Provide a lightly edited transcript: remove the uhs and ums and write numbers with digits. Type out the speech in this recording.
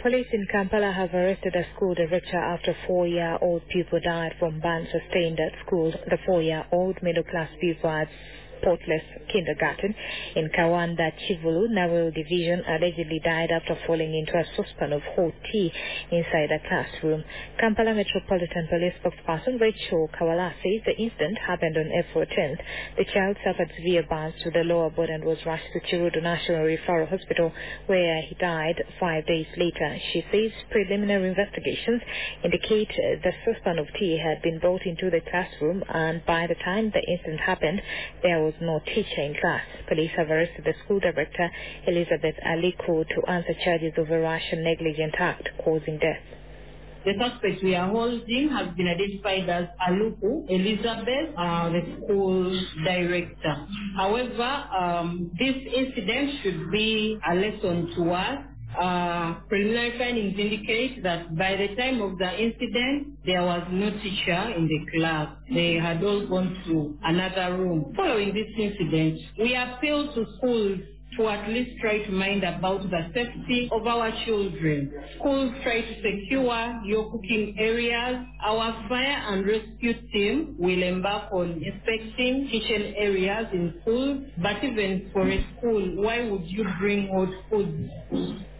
Police in Kampala have arrested a school director after a 4-year-old pupil died from burns sustained at school. The 4-year-old middle-class pupil at Portless Kindergarten in Kawanda, Chivulu, Nawil Division allegedly died after falling into a saucepan of hot tea inside a classroom. Kampala Metropolitan Police spokesperson Rachel Kawala says the incident happened on April 10th. The child suffered severe burns to the lower body and was rushed to Chirudu National Referral Hospital, where he died 5 days later. She says preliminary investigations indicate the saucepan of tea had been brought into the classroom, and by the time the incident happened, there was no teacher in class. Police have arrested the school director, Elizabeth Aliko, to answer charges of a rash and negligent act causing death. The suspect we are holding has been identified as Aluku Elizabeth, the school director. However, this incident should be a lesson to us. Preliminary findings indicate that by the time of the incident, there was no teacher in the class. They had all gone to another room. Following this incident, we appeal to schools to at least try to mind about the safety of our children. Schools try to secure your cooking areas. Our fire and rescue team will embark on inspecting kitchen areas in schools, but even for a school, why would you bring hot food